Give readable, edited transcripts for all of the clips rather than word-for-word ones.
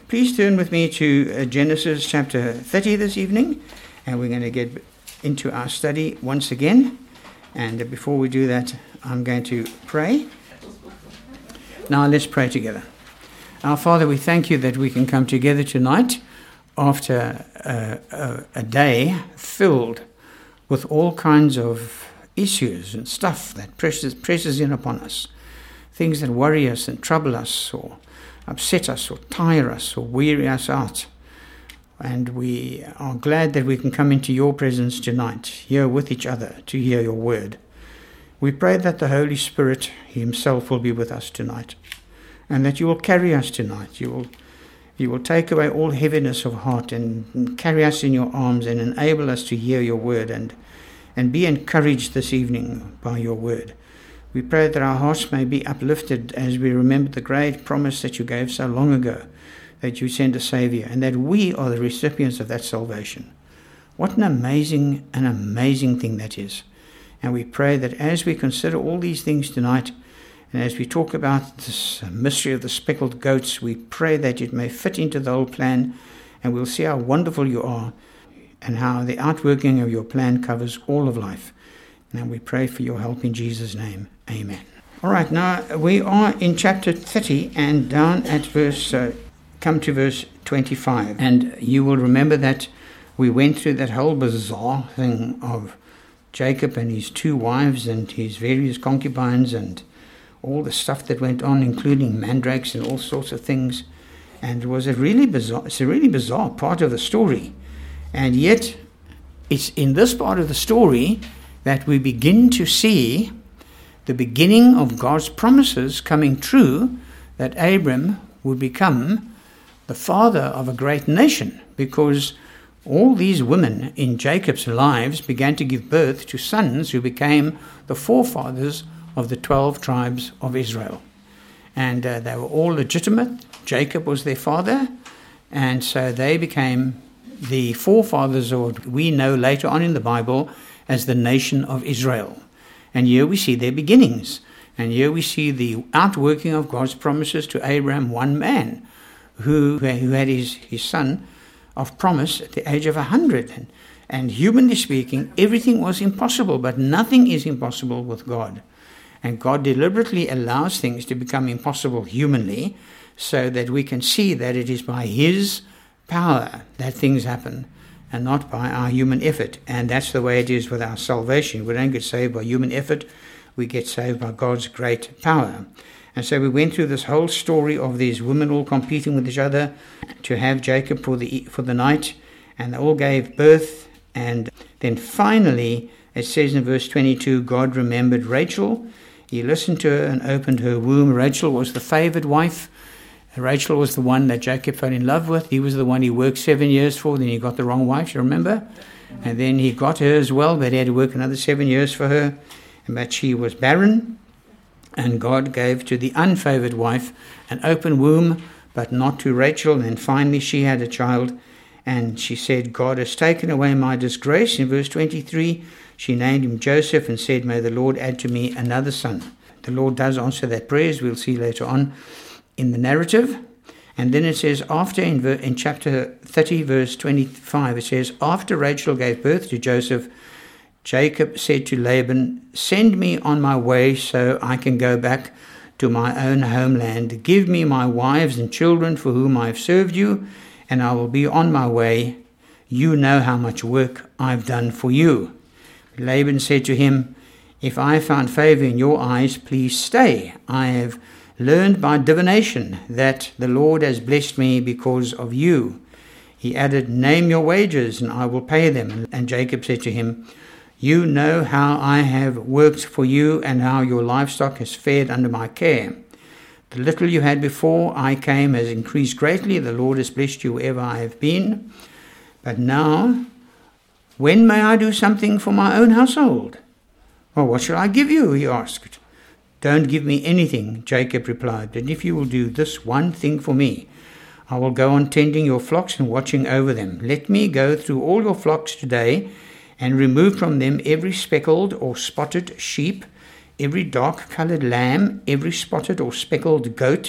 Please turn with me to Genesis chapter 30 this evening, and we're going to get into our study once again. And before we do that, I'm going to pray. Now let's pray together. Our Father, we thank you that we can come together tonight after a day filled with all kinds of issues and stuff that presses in upon us, things that worry us and trouble us or upset us or tire us or weary us out. And we are glad that we can come into your presence tonight, here with each other, to hear your word. We pray that the Holy Spirit himself will be with us tonight, and that you will carry us tonight. You will take away all heaviness of heart and carry us in your arms and enable us to hear your word and be encouraged this evening by your word. We pray that our hearts may be uplifted as we remember the great promise that you gave so long ago, that you sent a Savior, and that we are the recipients of that salvation. What an amazing thing that is. And we pray that as we consider all these things tonight, and as we talk about this mystery of the speckled goats, we pray that it may fit into the whole plan, and we'll see how wonderful you are and how the outworking of your plan covers all of life. And we pray for your help in Jesus' name. Amen. All right, now we are in chapter 30 and down at come to verse 25. And you will remember that we went through that whole bizarre thing of Jacob and his two wives and his various concubines and all the stuff that went on, including mandrakes and all sorts of things. And it's a really bizarre part of the story. And yet, it's in this part of the story that we begin to see the beginning of God's promises coming true, that Abram would become the father of a great nation, because all these women in Jacob's lives began to give birth to sons who became the forefathers of the 12 tribes of Israel. And they were all legitimate. Jacob was their father, and so they became the forefathers of what we know later on in the Bible as the nation of Israel. And here we see their beginnings. And here we see the outworking of God's promises to Abraham, one man, who had his son of promise at the age of 100. And humanly speaking, everything was impossible, but nothing is impossible with God. And God deliberately allows things to become impossible humanly so that we can see that it is by his power that things happen, and not by our human effort. And that's the way it is with our salvation. We don't get saved by human effort. We get saved by God's great power. And so we went through this whole story of these women all competing with each other to have Jacob for the night, and they all gave birth. And then finally, it says in verse 22, God remembered Rachel. He listened to her and opened her womb. Rachel was the favored wife. Rachel was the one that Jacob fell in love with. He was the one he worked 7 years for. Then he got the wrong wife, you remember? And then he got her as well, but he had to work another 7 years for her. But she was barren. And God gave to the unfavored wife an open womb, but not to Rachel. And finally she had a child. And she said, God has taken away my disgrace. In verse 23, she named him Joseph and said, may the Lord add to me another son. The Lord does answer that prayer, as we'll see later on in the narrative. And then it says, after in chapter 30, verse 25, it says, after Rachel gave birth to Joseph, Jacob said to Laban, send me on my way so I can go back to my own homeland. Give me my wives and children for whom I've served you, and I will be on my way. You know how much work I've done for you. Laban said to him, if I found favor in your eyes, please stay. I have learned by divination that the Lord has blessed me because of you. He added, name your wages and I will pay them. And Jacob said to him, you know how I have worked for you and how your livestock has fared under my care. The little you had before I came has increased greatly. The Lord has blessed you wherever I have been. But now, when may I do something for my own household? Well, what shall I give you? He asked. Don't give me anything, Jacob replied, but if you will do this one thing for me, I will go on tending your flocks and watching over them. Let me go through all your flocks today and remove from them every speckled or spotted sheep, every dark-colored lamb, every spotted or speckled goat,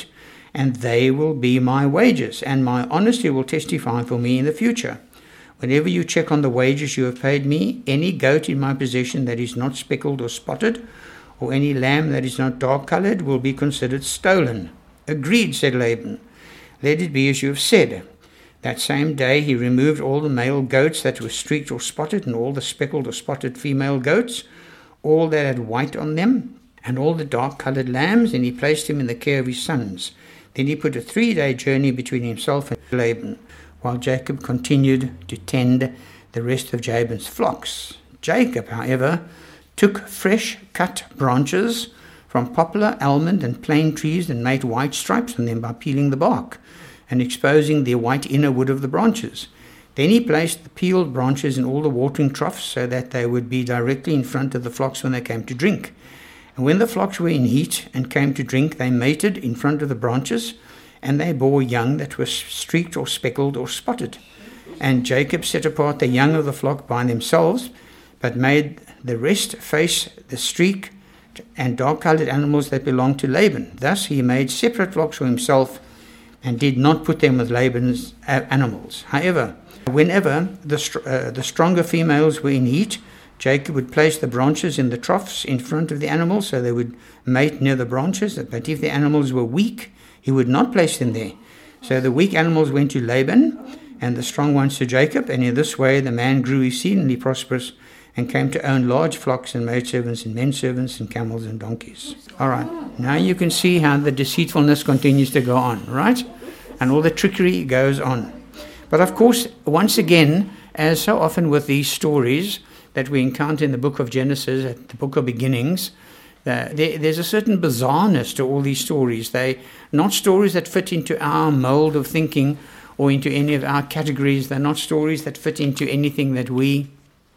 and they will be my wages, and my honesty will testify for me in the future. Whenever you check on the wages you have paid me, any goat in my possession that is not speckled or spotted, or any lamb that is not dark-colored, will be considered stolen." "Agreed," said Laban. "Let it be as you have said." That same day he removed all the male goats that were streaked or spotted, and all the speckled or spotted female goats, all that had white on them, and all the dark-colored lambs, and he placed them in the care of his sons. Then he put a 3-day journey between himself and Laban, while Jacob continued to tend the rest of Laban's flocks. Jacob, however, took fresh cut branches from poplar, almond, and plane trees and made white stripes on them by peeling the bark and exposing the white inner wood of the branches. Then he placed the peeled branches in all the watering troughs so that they would be directly in front of the flocks when they came to drink. And when the flocks were in heat and came to drink, they mated in front of the branches, and they bore young that were streaked or speckled or spotted. And Jacob set apart the young of the flock by themselves, but made the rest face the streaked and dark-colored animals that belonged to Laban. Thus he made separate flocks for himself and did not put them with Laban's animals. However, whenever the stronger females were in heat, Jacob would place the branches in the troughs in front of the animals so they would mate near the branches. But if the animals were weak, he would not place them there. So the weak animals went to Laban and the strong ones to Jacob, and in this way the man grew exceedingly prosperous and came to own large flocks and maidservants and menservants and camels and donkeys. All right, now you can see how the deceitfulness continues to go on, right? And all the trickery goes on. But of course, once again, as so often with these stories that we encounter in the book of Genesis, at the book of beginnings, there's a certain bizarreness to all these stories. They're not stories that fit into our mold of thinking or into any of our categories. They're not stories that fit into anything that we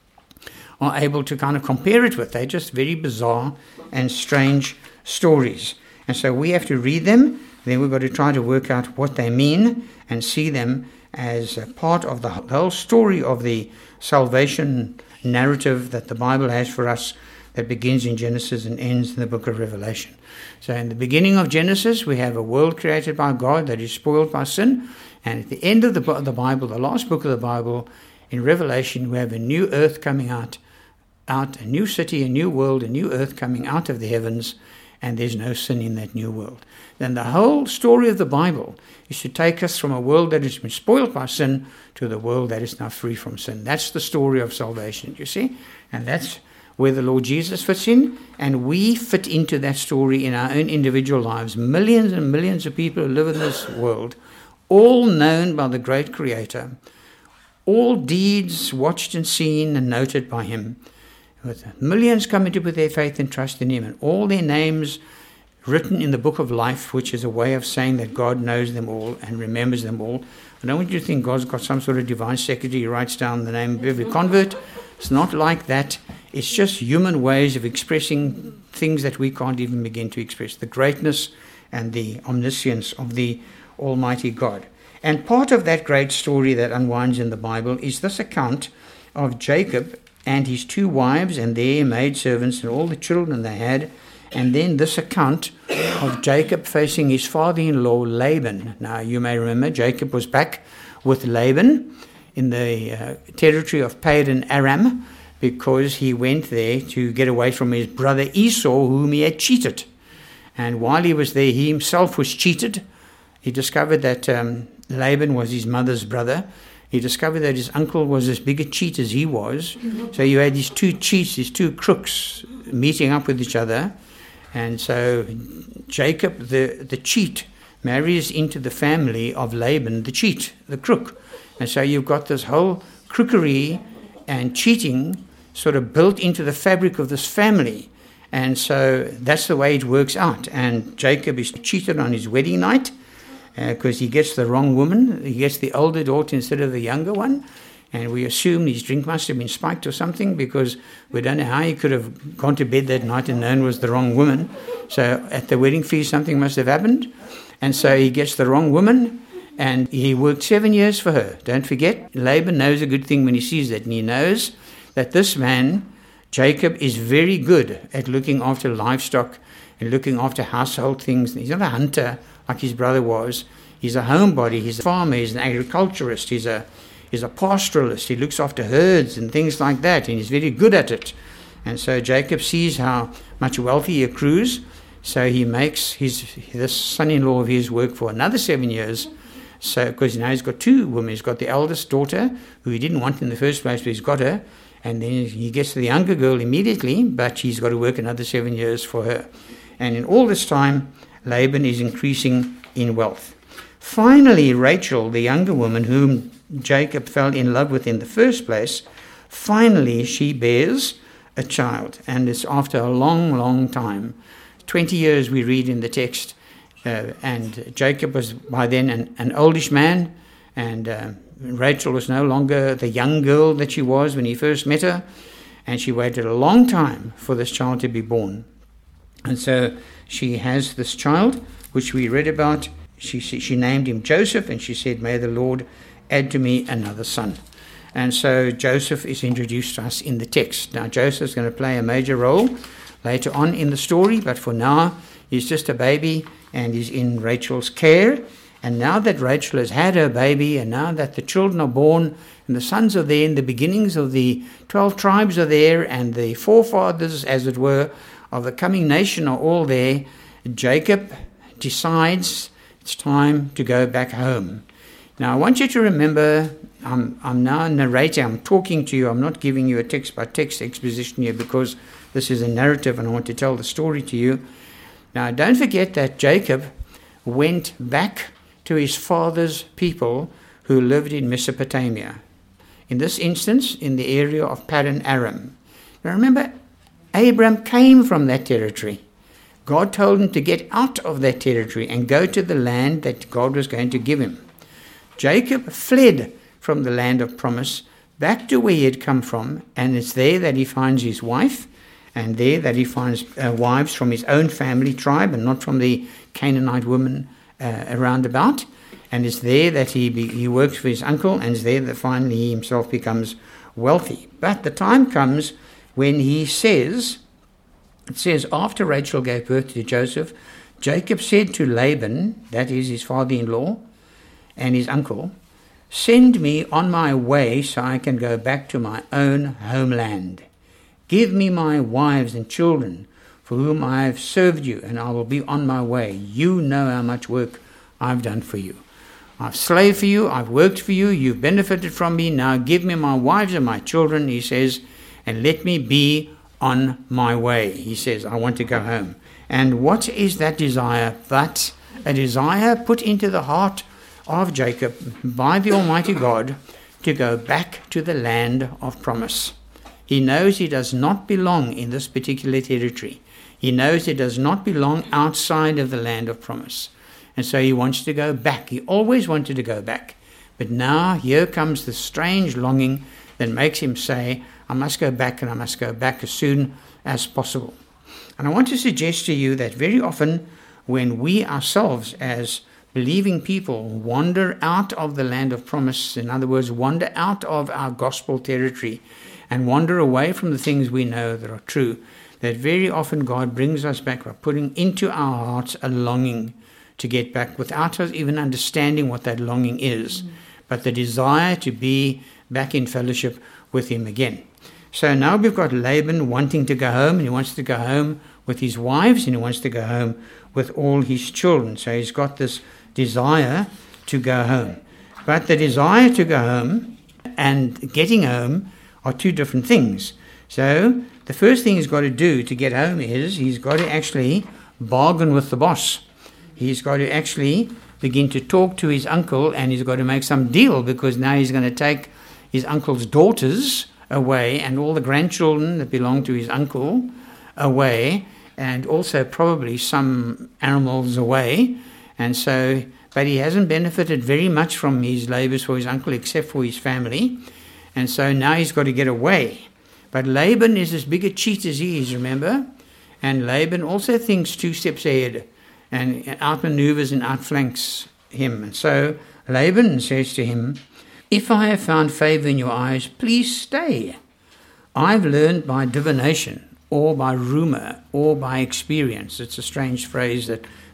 are able to kind of compare it with. They're just very bizarre and strange stories. And so we have to read them, then we've got to try to work out what they mean and see them as a part of the whole story of the salvation narrative that the Bible has for us, that begins in Genesis and ends in the book of Revelation. So in the beginning of Genesis, we have a world created by God that is spoiled by sin. And at the end of the Bible, the last book of the Bible, in Revelation, we have a new earth coming out, a new city, a new world, a new earth coming out of the heavens, and there's no sin in that new world. Then the whole story of the Bible is to take us from a world that has been spoiled by sin to the world that is now free from sin. That's the story of salvation, you see? And that's where the Lord Jesus fits in, and we fit into that story in our own individual lives. Millions and millions of people who live in this world, all known by the great Creator, all deeds watched and seen and noted by Him, with millions coming to put their faith and trust in Him, and all their names written in the book of life, which is a way of saying that God knows them all and remembers them all. I don't want you to think God's got some sort of divine secretary who writes down the name of every convert. It's not like that. It's just human ways of expressing things that we can't even begin to express, the greatness and the omniscience of the Almighty God. And part of that great story that unwinds in the Bible is this account of Jacob and his 2 wives and their maidservants and all the children they had, and then this account of Jacob facing his father-in-law Laban. Now you may remember Jacob was back with Laban in the territory of Padan Aram, because he went there to get away from his brother Esau, whom he had cheated. And while he was there, he himself was cheated. He discovered that Laban was his mother's brother. He discovered that his uncle was as big a cheat as he was. So you had these 2 cheats, these 2 crooks meeting up with each other. And so Jacob, the cheat, marries into the family of Laban, the cheat, the crook. And so you've got this whole crookery and cheating sort of built into the fabric of this family. And so that's the way it works out. And Jacob is cheated on his wedding night because he gets the wrong woman. He gets the older daughter instead of the younger one. And we assume his drink must have been spiked or something, because we don't know how he could have gone to bed that night and known it was the wrong woman. So at the wedding feast, something must have happened. And so he gets the wrong woman, and he worked 7 years for her. Don't forget, Laban knows a good thing when he sees that, and he knows that this man, Jacob, is very good at looking after livestock and looking after household things. He's not a hunter like his brother was. He's a homebody, he's a farmer, he's an agriculturist, he's a pastoralist. He looks after herds and things like that, and he's very good at it. And so Jacob sees how much wealth he accrues, so he makes this son-in-law of his work for another 7 years. So, because now he's got two women. He's got the eldest daughter, who he didn't want in the first place, but he's got her. And then he gets to the younger girl immediately, but he's got to work another 7 years for her. And in all this time, Laban is increasing in wealth. Finally, Rachel, the younger woman whom Jacob fell in love with in the first place, finally she bears a child. And it's after a long, long time. 20 years we read in the text. And Jacob was by then an oldish man, and Rachel was no longer the young girl that she was when he first met her, and she waited a long time for this child to be born. And so she has this child, which we read about. She named him Joseph, and she said, "May the Lord add to me another son." And so Joseph is introduced to us in the text. Now Joseph's going to play a major role later on in the story, but for now he's just a baby, and he's in Rachel's care. And now that Rachel has had her baby, and now that the children are born, and the sons are there, and the beginnings of the 12 tribes are there, and the forefathers, as it were, of the coming nation are all there, Jacob decides it's time to go back home. Now I want you to remember, I'm now narrating, I'm talking to you, I'm not giving you a text-by-text exposition here, because this is a narrative and I want to tell the story to you. Now don't forget that Jacob went back to his father's people who lived in Mesopotamia. In this instance, in the area of Paddan Aram. Now remember, Abram came from that territory. God told him to get out of that territory and go to the land that God was going to give him. Jacob fled from the land of promise back to where he had come from, and it's there that he finds his wife, and there that he finds wives from his own family tribe and not from the Canaanite women around about. And it's there that he works for his uncle, and it's there that finally he himself becomes wealthy. But the time comes when it says, after Rachel gave birth to Joseph, Jacob said to Laban, that is his father-in-law and his uncle, "Send me on my way so I can go back to my own homeland. Give me my wives and children for whom I have served you, and I will be on my way. You know how much work I've done for you. I've slaved for you, I've worked for you, you've benefited from me. Now give me my wives and my children," he says, "and let me be on my way." He says, I want to go home. And what is that desire but a desire put into the heart of Jacob by the Almighty God to go back to the land of promise. He knows he does not belong in this particular territory. He knows he does not belong outside of the land of promise. And so he wants to go back. He always wanted to go back. But now here comes the strange longing that makes him say, I must go back, and I must go back as soon as possible. And I want to suggest to you that very often when we ourselves as believing people wander out of the land of promise, in other words, wander out of our gospel territory and wander away from the things we know that are true, that very often God brings us back by putting into our hearts a longing to get back without us even understanding what that longing is, but the desire to be back in fellowship with him again. So now we've got Laban wanting to go home, and he wants to go home with his wives, and he wants to go home with all his children. So he's got this desire to go home. But the desire to go home and getting home are two different things. So the first thing he's got to do to get home is he's got to actually bargain with the boss. He's got to actually begin to talk to his uncle, and he's got to make some deal, because now he's going to take his uncle's daughters away and all the grandchildren that belong to his uncle away, and also probably some animals away. And so, but he hasn't benefited very much from his labors for his uncle except for his family. And so now he's got to get away. But Laban is as big a cheat as he is, remember? And Laban also thinks 2 steps ahead and outmaneuvers and outflanks him. And so Laban says to him, "If I have found favor in your eyes, please stay. I've learned by divination or by rumor or by experience." It's a strange phrase that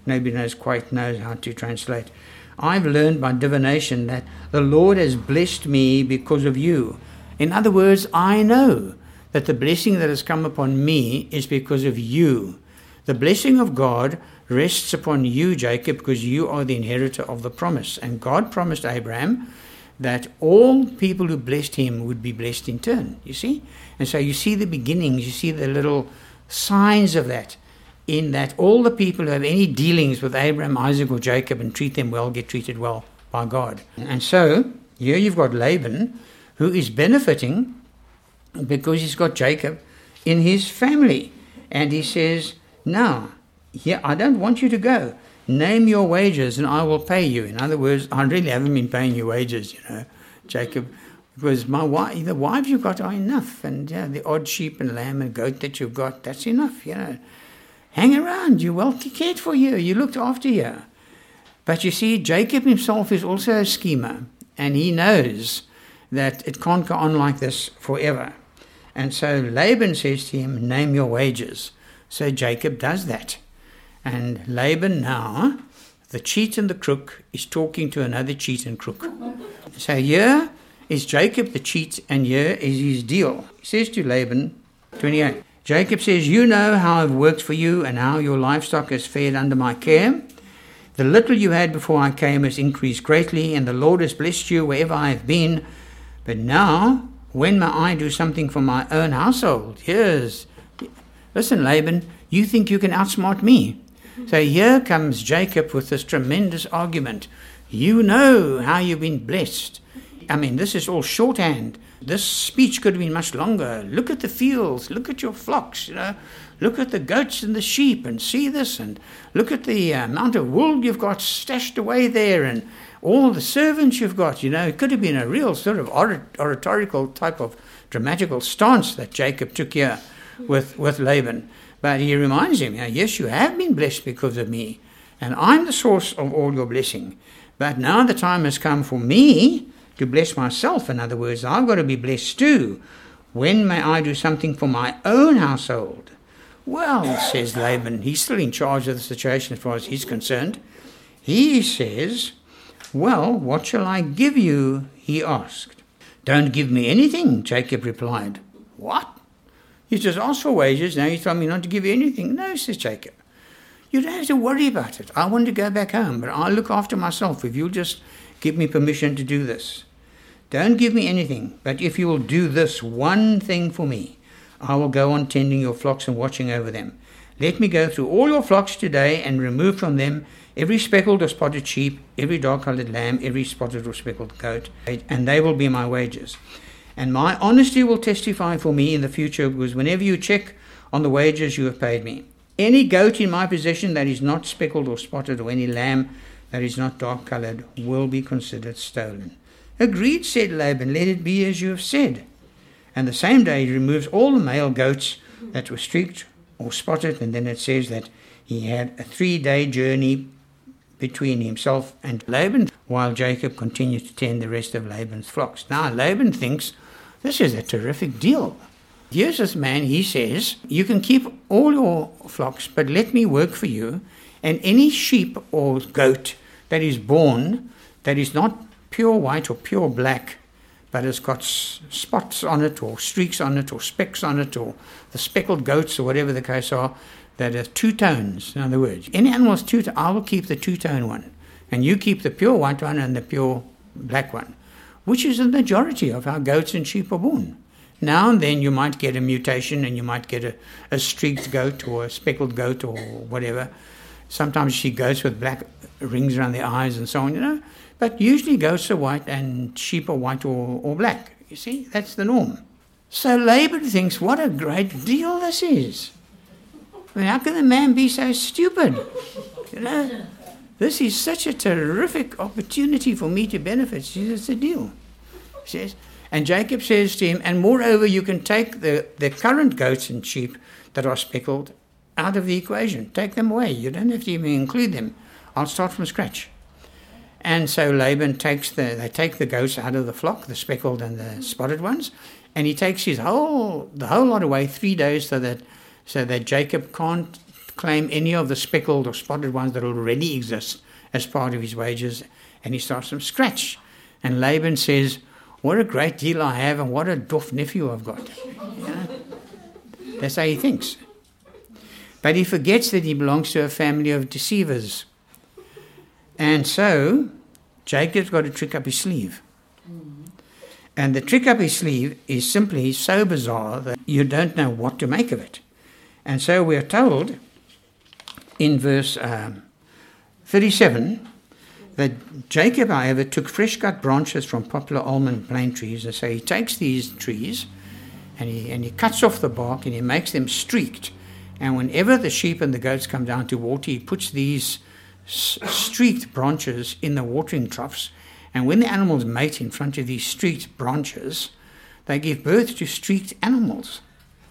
Nobody quite knows how to translate. I've learned by divination that the Lord has blessed me because of you. In other words, I know that the blessing that has come upon me is because of you. The blessing of God rests upon you, Jacob, because you are the inheritor of the promise. And God promised Abraham that all people who blessed him would be blessed in turn, you see? And so you see the beginnings, you see the little signs of that, in that all the people who have any dealings with Abraham, Isaac, or Jacob and treat them well get treated well by God. And so here you've got Laban, who is benefiting because he's got Jacob in his family. And he says, now, here, I don't want you to go. Name your wages and I will pay you. In other words, I really haven't been paying you wages, Jacob, because the wives you've got are enough. And the odd sheep and lamb and goat that you've got, that's enough, Hang around, you're well cared for you, you looked after you. But you see, Jacob himself is also a schemer, and he knows that it can't go on like this forever. And so Laban says to him, name your wages. So Jacob does that. And Laban now, the cheat and the crook, is talking to another cheat and crook. So here is Jacob the cheat, and here is his deal. He says to Laban, 28, Jacob says, you know how I've worked for you and how your livestock has fared under my care. The little you had before I came has increased greatly, and the Lord has blessed you wherever I have been. But now, when may I do something for my own household? Listen, Laban, you think you can outsmart me. So here comes Jacob with this tremendous argument. You know how you've been blessed. I mean, this is all shorthand. This speech could have been much longer. Look at the fields, look at your flocks, look at the goats and the sheep and see this, and look at the amount of wool you've got stashed away there and all the servants you've got. It could have been a real sort of oratorical type of dramatical stance that Jacob took here with Laban. But he reminds him, yes, you have been blessed because of me, and I'm the source of all your blessing. But now the time has come for me to bless myself. In other words, I've got to be blessed too. When may I do something for my own household? Well, says Laban, he's still in charge of the situation as far as he's concerned. He says, well, what shall I give you? He asked. Don't give me anything, Jacob replied. What? You just asked for wages, now you tell me not to give you anything. No, says Jacob. You don't have to worry about it. I want to go back home, but I'll look after myself if you'll just give me permission to do this. Don't give me anything, but if you will do this one thing for me, I will go on tending your flocks and watching over them. Let me go through all your flocks today and remove from them every speckled or spotted sheep, every dark-coloured lamb, every spotted or speckled goat, and they will be my wages. And my honesty will testify for me in the future, because whenever you check on the wages you have paid me, any goat in my possession that is not speckled or spotted, or any lamb that is not dark-coloured, will be considered stolen. Agreed, said Laban, let it be as you have said. And the same day he removes all the male goats that were streaked or spotted, and then it says that he had a 3-day journey between himself and Laban, while Jacob continued to tend the rest of Laban's flocks. Now Laban thinks, this is a terrific deal. Here's this man, he says, you can keep all your flocks, but let me work for you, and any sheep or goat that is born that is not pure white or pure black, but has got spots on it or streaks on it or specks on it, or the speckled goats or whatever the case are, that are two tones. In other words, any animal is two-tone, I will keep the two-tone one, and you keep the pure white one and the pure black one, which is the majority of how goats and sheep are born. Now and then you might get a mutation and you might get a streaked goat or a speckled goat or whatever. Sometimes you see goats with black rings around their eyes and so on, But usually goats are white and sheep are white or black. You see, that's the norm. So Laban thinks, what a great deal this is. I mean, how can the man be so stupid? This is such a terrific opportunity for me to benefit. He says, it's a deal. He says, and Jacob says to him, and moreover, you can take the current goats and sheep that are speckled out of the equation. Take them away. You don't have to even include them. I'll start from scratch. And so Laban takes they take the goats out of the flock, the speckled and the spotted ones, and he takes the whole lot away 3 days so that Jacob can't claim any of the speckled or spotted ones that already exist as part of his wages, and he starts from scratch. And Laban says, what a great deal I have, and what a dwarf nephew I've got. That's how he thinks. But he forgets that he belongs to a family of deceivers. And so Jacob's got a trick up his sleeve. And the trick up his sleeve is simply so bizarre that you don't know what to make of it. And so we are told in verse 37 that Jacob, however, took fresh cut branches from poplar, almond, plane trees. And so he takes these trees and he cuts off the bark and he makes them streaked. And whenever the sheep and the goats come down to water, he puts these streaked branches in the watering troughs. And when the animals mate in front of these streaked branches, they give birth to streaked animals.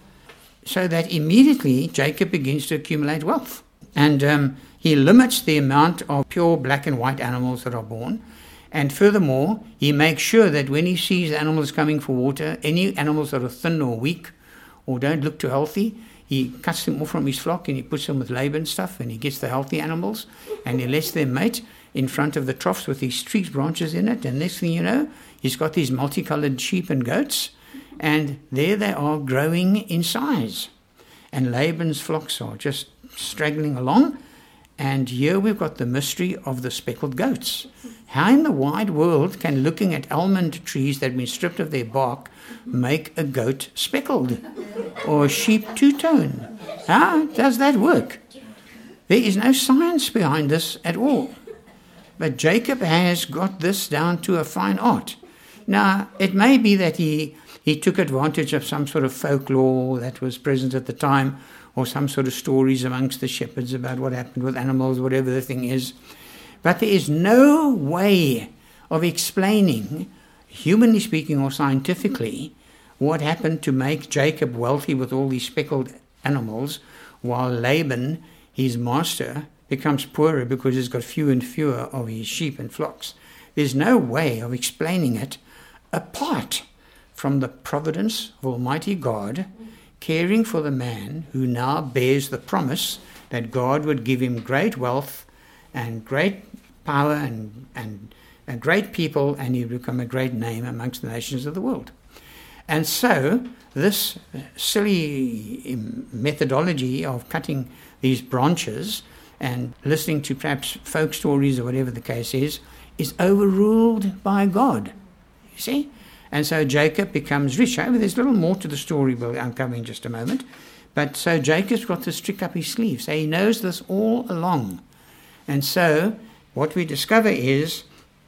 So that immediately Jacob begins to accumulate wealth. And he limits the amount of pure black and white animals that are born. And furthermore, he makes sure that when he sees animals coming for water, any animals that are thin or weak or don't look too healthy, he cuts them off from his flock and he puts them with Laban's stuff, and he gets the healthy animals and he lets them mate in front of the troughs with these streaked branches in it. And next thing you know, he's got these multicolored sheep and goats, and there they are growing in size. And Laban's flocks are just straggling along. And here we've got the mystery of the speckled goats. How in the wide world can looking at almond trees that have been stripped of their bark make a goat speckled or a sheep two-tone? How does that work? There is no science behind this at all. But Jacob has got this down to a fine art. Now, it may be that he took advantage of some sort of folklore that was present at the time, or some sort of stories amongst the shepherds about what happened with animals, whatever the thing is. But there is no way of explaining, humanly speaking or scientifically, what happened to make Jacob wealthy with all these speckled animals, while Laban, his master, becomes poorer because he's got fewer and fewer of his sheep and flocks. There's no way of explaining it apart from the providence of Almighty God caring for the man who now bears the promise that God would give him great wealth and great power and great people, and he would become a great name amongst the nations of the world. And so this silly methodology of cutting these branches and listening to perhaps folk stories or whatever the case is overruled by God. You see? And so Jacob becomes rich. However, there's a little more to the story we'll uncover in just a moment. But so Jacob's got this trick up his sleeve. So he knows this all along. And so what we discover is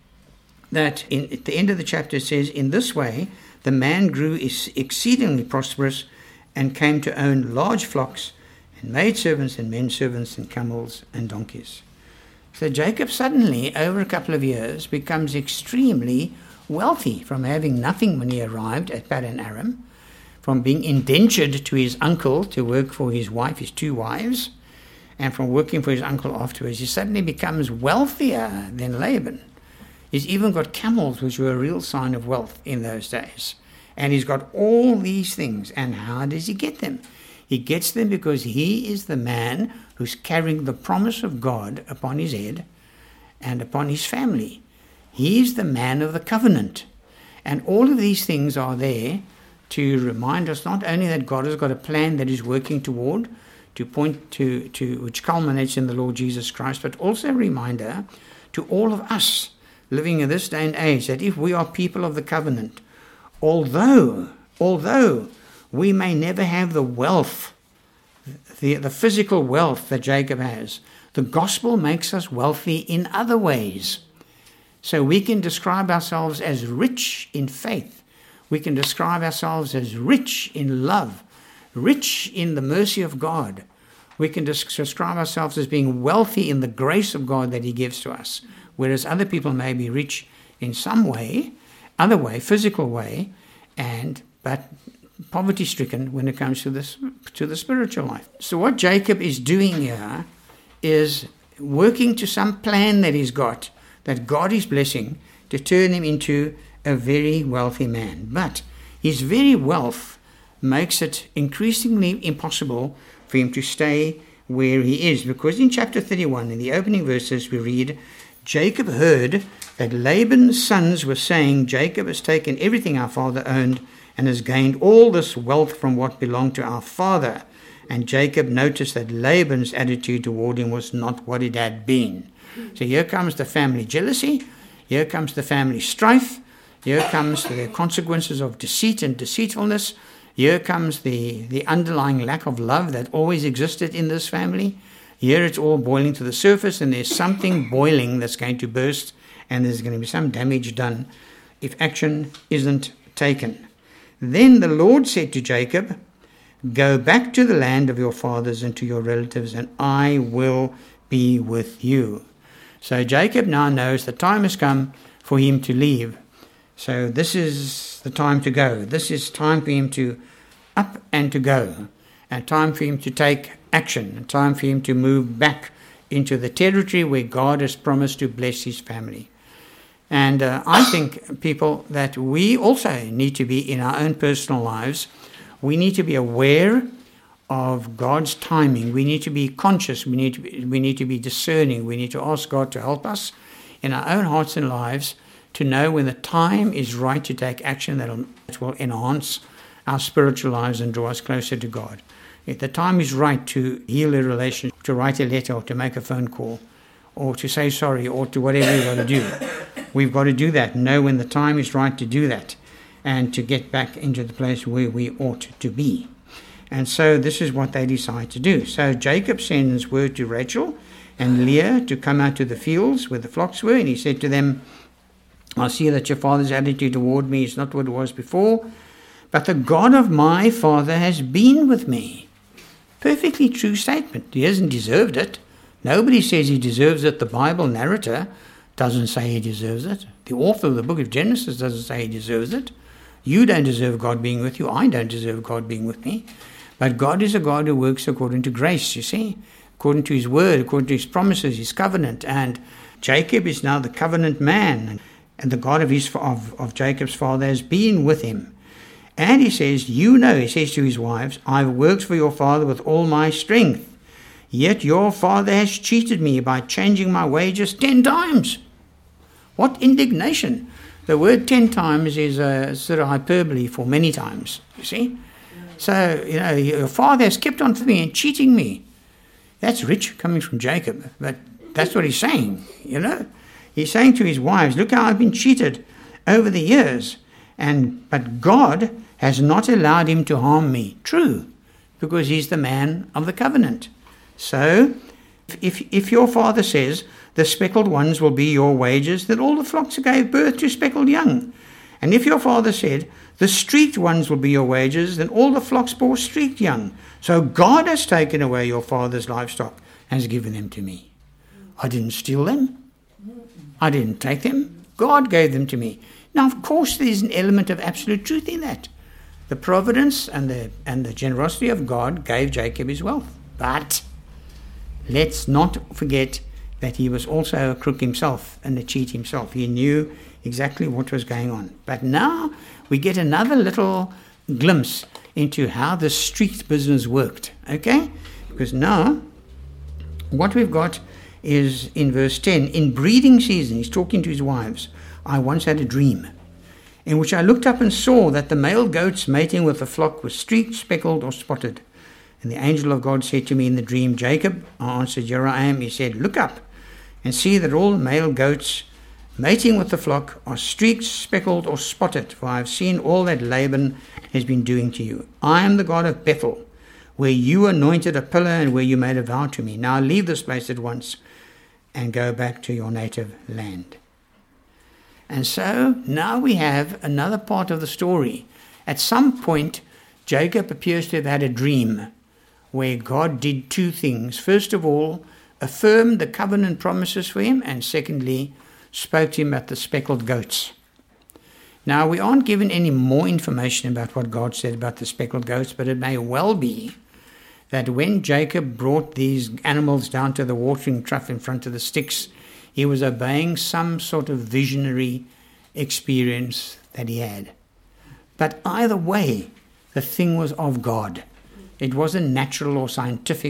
that at the end of the chapter it says, in this way the man grew exceedingly prosperous and came to own large flocks and maidservants and menservants and camels and donkeys. So Jacob suddenly, over a couple of years, becomes extremely wealthy from having nothing when he arrived at Paddan Aram, from being indentured to his uncle to work for his wife, his two wives, and from working for his uncle afterwards. He suddenly becomes wealthier than Laban. He's even got camels, which were a real sign of wealth in those days. And he's got all these things. And how does he get them? He gets them because he is the man who's carrying the promise of God upon his head and upon his family. He's the man of the covenant. And all of these things are there to remind us not only that God has got a plan that he's working toward, to point to which culminates in the Lord Jesus Christ, but also a reminder to all of us living in this day and age that if we are people of the covenant, although we may never have the wealth, the physical wealth that Jacob has, the gospel makes us wealthy in other ways. So we can describe ourselves as rich in faith. We can describe ourselves as rich in love, rich in the mercy of God. We can describe ourselves as being wealthy in the grace of God that he gives to us, whereas other people may be rich in some way, other way, physical way, but poverty-stricken when it comes to the spiritual life. So what Jacob is doing here is working to some plan that he's got, that God is blessing, to turn him into a very wealthy man. But his very wealth makes it increasingly impossible for him to stay where he is. Because in chapter 31, in the opening verses, we read, Jacob heard that Laban's sons were saying, Jacob has taken everything our father owned and has gained all this wealth from what belonged to our father. And Jacob noticed that Laban's attitude toward him was not what it had been. So here comes the family jealousy. Here comes the family strife. Here comes the consequences of deceit and deceitfulness. Here comes the underlying lack of love that always existed in this family. Here it's all boiling to the surface, and there's something boiling that's going to burst, and there's going to be some damage done if action isn't taken. Then the Lord said to Jacob, go back to the land of your fathers and to your relatives, and I will be with you. So Jacob now knows the time has come for him to leave. So this is the time to go. This is time for him to up and to go, and time for him to take action, and time for him to move back into the territory where God has promised to bless his family. And I think, people, that we also need to be, in our own personal lives, we need to be aware of God's timing. We need to be conscious. We need to be discerning. We need to ask God to help us in our own hearts and lives to know when the time is right to take action that will enhance our spiritual lives and draw us closer to God. If the time is right to heal a relationship, to write a letter, or to make a phone call, or to say sorry, or to whatever we've got to do, we've got to do that, know when the time is right to do that, and to get back into the place where we ought to be. And so this is what they decide to do. So Jacob sends word to Rachel and Leah to come out to the fields where the flocks were, and he said to them, I see that your father's attitude toward me is not what it was before, but the God of my father has been with me. Perfectly true statement. He hasn't deserved it. Nobody says he deserves it. The Bible narrator doesn't say he deserves it. The author of the book of Genesis doesn't say he deserves it. You don't deserve God being with you. I don't deserve God being with me. But God is a God who works according to grace, you see, according to his word, according to his promises, his covenant. And Jacob is now the covenant man, and the God of Jacob's father has been with him. And he says, he says to his wives, I've worked for your father with all my strength. Yet your father has cheated me by changing my wages 10 times. What indignation. The word 10 times is a sort of hyperbole for many times, you see. So, your father has kept on for me and cheating me. That's rich coming from Jacob, but that's what he's saying, He's saying to his wives, look how I've been cheated over the years. But God has not allowed him to harm me. True, because he's the man of the covenant. So, if your father says, the speckled ones will be your wages, then all the flocks gave birth to speckled young. And if your father said, the streaked ones will be your wages, then all the flocks bore streaked young. So God has taken away your father's livestock and has given them to me. I didn't steal them. I didn't take them. God gave them to me. Now, of course, there's an element of absolute truth in that. The providence and the generosity of God gave Jacob his wealth. But let's not forget that he was also a crook himself and a cheat himself. He knew exactly what was going on. But now we get another little glimpse into how the street business worked. Okay? Because now what we've got is in verse 10, in breeding season, he's talking to his wives, I once had a dream in which I looked up and saw that the male goats mating with the flock were streaked, speckled, or spotted. And the angel of God said to me in the dream, Jacob, I answered, here I am. He said, look up and see that all the male goats mating with the flock are streaked, speckled, or spotted, for I have seen all that Laban has been doing to you. I am the God of Bethel, where you anointed a pillar and where you made a vow to me. Now leave this place at once and go back to your native land. And so now we have another part of the story. At some point, Jacob appears to have had a dream where God did two things. First of all, affirmed the covenant promises for him, and secondly, spoke to him about the speckled goats. Now, we aren't given any more information about what God said about the speckled goats, but it may well be that when Jacob brought these animals down to the watering trough in front of the sticks, he was obeying some sort of visionary experience that he had. But either way, the thing was of God. It wasn't natural or scientific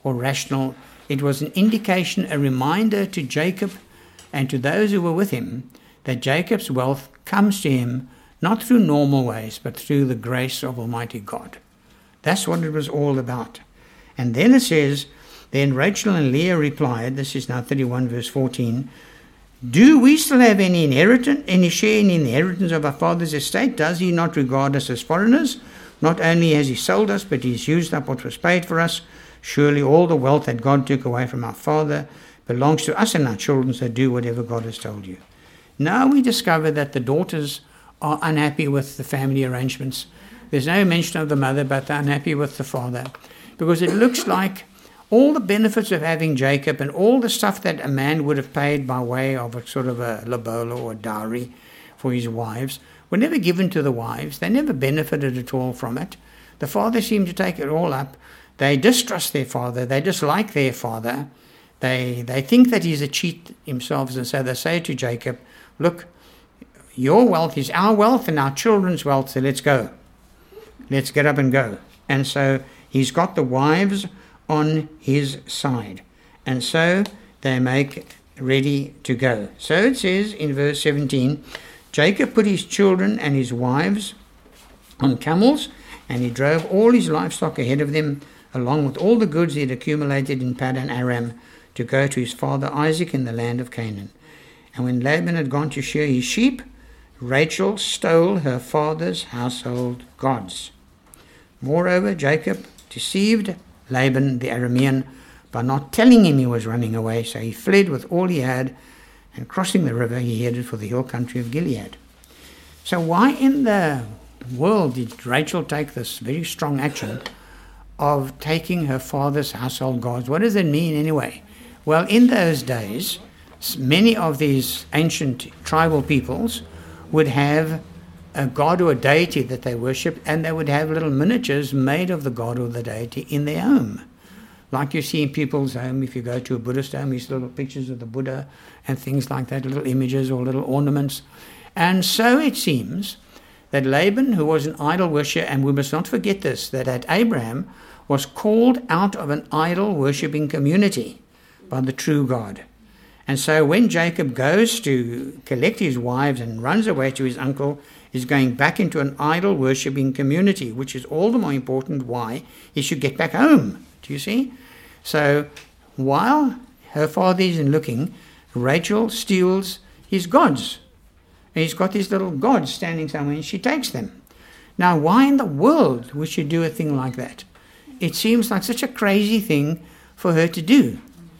or rational. It was an indication, a reminder to Jacob and to those who were with him that Jacob's wealth comes to him not through normal ways, but through the grace of Almighty God. That's what it was all about. And then it says, then Rachel and Leah replied, this is now 31 verse 14, do we still have any inheritance, any share in the inheritance of our father's estate? Does he not regard us as foreigners? Not only has he sold us, but he's used up what was paid for us. Surely all the wealth that God took away from our father belongs to us and our children, so do whatever God has told you. Now we discover that the daughters are unhappy with the family arrangements. There's no mention of the mother, but they're unhappy with the father, because it looks like all the benefits of having Jacob and all the stuff that a man would have paid by way of a sort of a lobola or a dowry for his wives were never given to the wives. They never benefited at all from it. The father seemed to take it all up. They distrust their father. They dislike their father. They think that he's a cheat himself, and so they say to Jacob, look, your wealth is our wealth and our children's wealth, so let's go. Let's get up and go. And so he's got the wives on his side. And so they make ready to go. So it says in verse 17, Jacob put his children and his wives on camels, and he drove all his livestock ahead of them, along with all the goods he had accumulated in Paddan Aram, to go to his father Isaac in the land of Canaan. And when Laban had gone to shear his sheep, Rachel stole her father's household gods. Moreover, Jacob deceived Laban the Aramean by not telling him he was running away, so he fled with all he had, and crossing the river he headed for the hill country of Gilead. So why in the world did Rachel take this very strong action of taking her father's household gods? What does it mean anyway? Well, in those days, many of these ancient tribal peoples would have a god or a deity that they worship, and they would have little miniatures made of the god or the deity in their home. Like you see in people's home, if you go to a Buddhist home, you see little pictures of the Buddha and things like that, little images or little ornaments. And so it seems that Laban, who was an idol worshipper, and we must not forget this, that Abraham was called out of an idol worshipping community by the true God. And so when Jacob goes to collect his wives and runs away to his uncle, he's going back into an idol worshipping community, which is all the more important why he should get back home. Do you see? So while her father isn't looking, Rachel steals his gods. And he's got these little gods standing somewhere, and she takes them. Now, why in the world would she do a thing like that? It seems like such a crazy thing for her to do.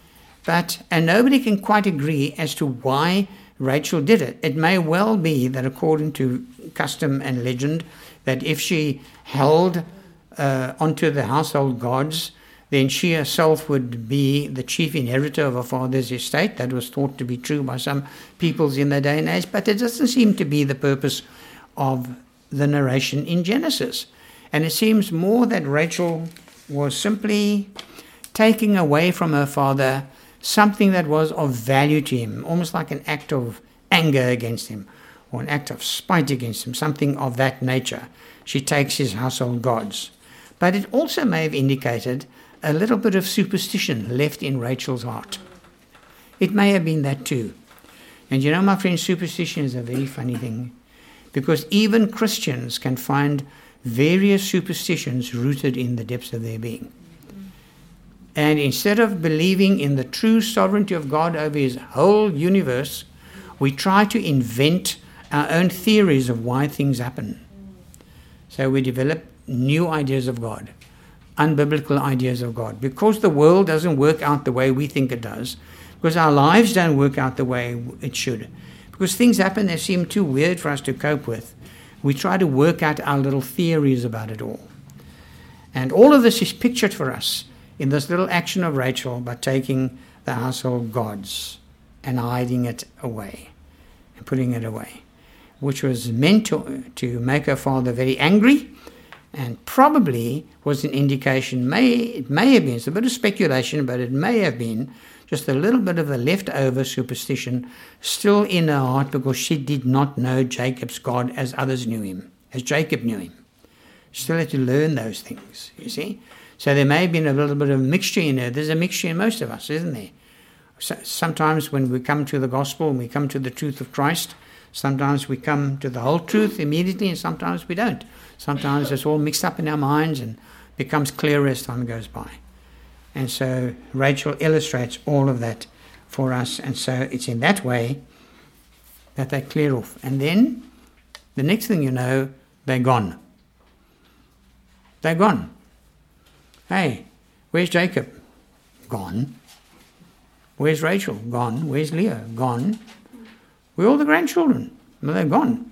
And nobody can quite agree as to why Rachel did it. It may well be that according to custom and legend, that if she held onto the household gods, then she herself would be the chief inheritor of her father's estate. That was thought to be true by some peoples in the day and age, but it doesn't seem to be the purpose of the narration in Genesis. And it seems more that Rachel was simply taking away from her father something that was of value to him, almost like an act of anger against him, or an act of spite against him, something of that nature. She takes his household gods. But it also may have indicated a little bit of superstition left in Rachel's heart. It may have been that too. And you know, my friends, superstition is a very funny thing, because even Christians can find various superstitions rooted in the depths of their being. And instead of believing in the true sovereignty of God over his whole universe, we try to invent our own theories of why things happen. So we develop new ideas of God, unbiblical ideas of God, because the world doesn't work out the way we think it does, because our lives don't work out the way it should, because things happen that seem too weird for us to cope with. We try to work out our little theories about it all. And all of this is pictured for us in this little action of Rachel by taking the household gods and hiding it away and putting it away, which was meant to make her father very angry, and probably was an indication, it may have been, it's a bit of speculation, but it may have been just a little bit of the leftover superstition still in her heart, because she did not know Jacob's God as others knew him, as Jacob knew him. She still had to learn those things, you see. So there may have been a little bit of mixture in there. There's a mixture in most of us, isn't there? So sometimes when we come to the gospel and we come to the truth of Christ, sometimes we come to the whole truth immediately and sometimes we don't. Sometimes it's all mixed up in our minds and becomes clearer as time goes by. And so Rachel illustrates all of that for us. And so it's in that way that they clear off. And then the next thing you know, they're gone. They're gone. Hey, where's Jacob? Gone. Where's Rachel? Gone. Where's Leah? Gone. We're all the grandchildren. Well, they're gone.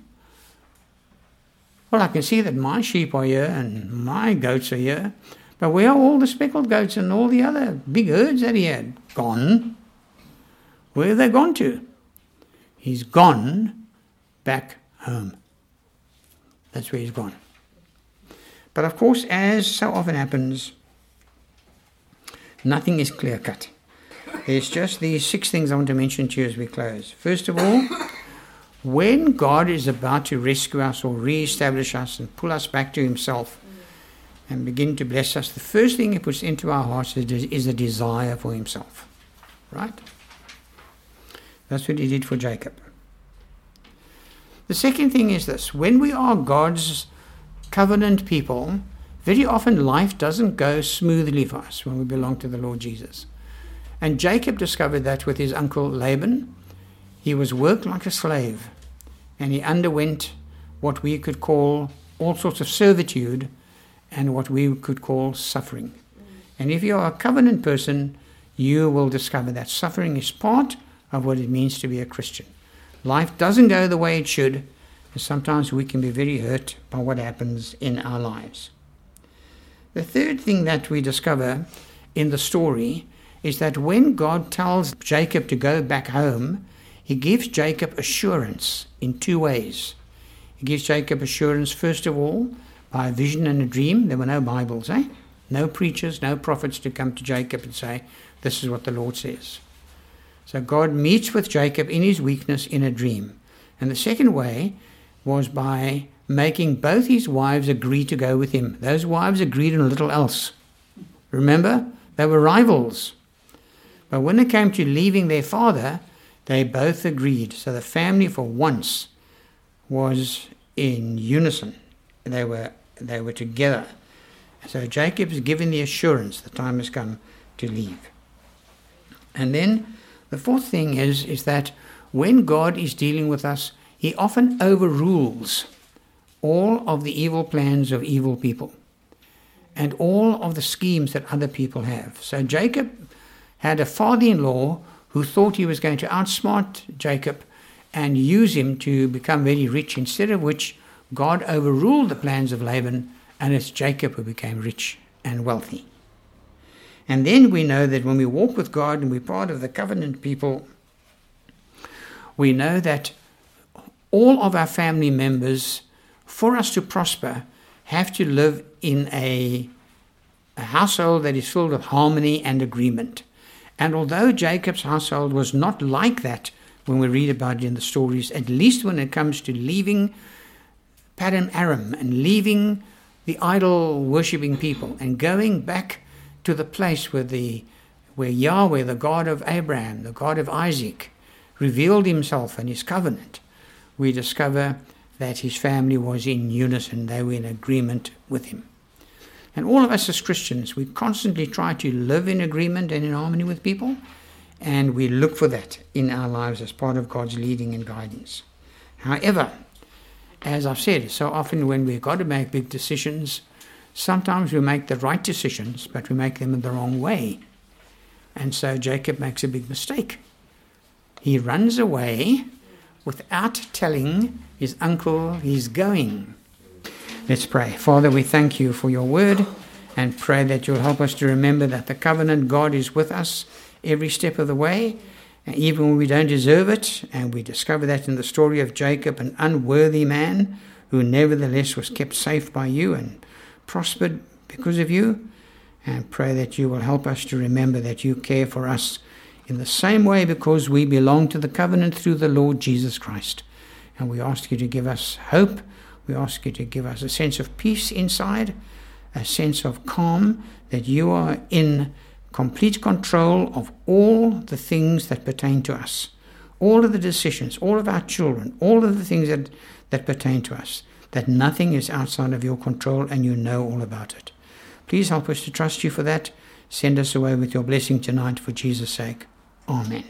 Well, I can see that my sheep are here and my goats are here, but where are all the speckled goats and all the other big herds that he had? Gone. Where have they gone to? He's gone back home. That's where he's gone. But of course, as so often happens, nothing is clear-cut. There's just these 6 things I want to mention to you as we close. First of all, when God is about to rescue us or re-establish us and pull us back to himself and begin to bless us, the first thing he puts into our hearts is a desire for himself. Right? That's what he did for Jacob. The second thing is this. When we are God's covenant people, very often life doesn't go smoothly for us when we belong to the Lord Jesus. And Jacob discovered that with his uncle Laban. He was worked like a slave, and he underwent what we could call all sorts of servitude and what we could call suffering. And if you are a covenant person, you will discover that suffering is part of what it means to be a Christian. Life doesn't go the way it should, and sometimes we can be very hurt by what happens in our lives. The third thing that we discover in the story is that when God tells Jacob to go back home, he gives Jacob assurance in 2 ways. He gives Jacob assurance, first of all, by a vision and a dream. There were no Bibles, no preachers, no prophets to come to Jacob and say, this is what the Lord says. So God meets with Jacob in his weakness in a dream. And the second way was by making both his wives agree to go with him. Those wives agreed on a little else. Remember, they were rivals. But when it came to leaving their father, they both agreed. So the family for once was in unison. They were together. So Jacob is given the assurance the time has come to leave. And then the fourth thing is that when God is dealing with us, he often overrules all of the evil plans of evil people and all of the schemes that other people have. So Jacob had a father-in-law who thought he was going to outsmart Jacob and use him to become very rich, instead of which God overruled the plans of Laban, and it's Jacob who became rich and wealthy. And then we know that when we walk with God and we're part of the covenant people, we know that all of our family members, for us to prosper, have to live in a household that is filled with harmony and agreement. And although Jacob's household was not like that when we read about it in the stories, at least when it comes to leaving Paddan Aram and leaving the idol-worshipping people and going back to the place where Yahweh, the God of Abraham, the God of Isaac, revealed himself and his covenant, we discover that his family was in unison. They were in agreement with him. And all of us as Christians, we constantly try to live in agreement and in harmony with people, and we look for that in our lives as part of God's leading and guidance. However, as I've said, so often when we've got to make big decisions, sometimes we make the right decisions, but we make them in the wrong way. And so Jacob makes a big mistake. He runs away without telling his uncle he's going. Let's pray. Father, we thank you for your word and pray that you'll help us to remember that the covenant God is with us every step of the way, even when we don't deserve it. And we discover that in the story of Jacob, an unworthy man who nevertheless was kept safe by you and prospered because of you. And pray that you will help us to remember that you care for us in the same way, because we belong to the covenant through the Lord Jesus Christ. And we ask you to give us hope. We ask you to give us a sense of peace inside, a sense of calm, that you are in complete control of all the things that pertain to us, all of the decisions, all of our children, all of the things that pertain to us, that nothing is outside of your control and you know all about it. Please help us to trust you for that. Send us away with your blessing tonight for Jesus' sake. Amen.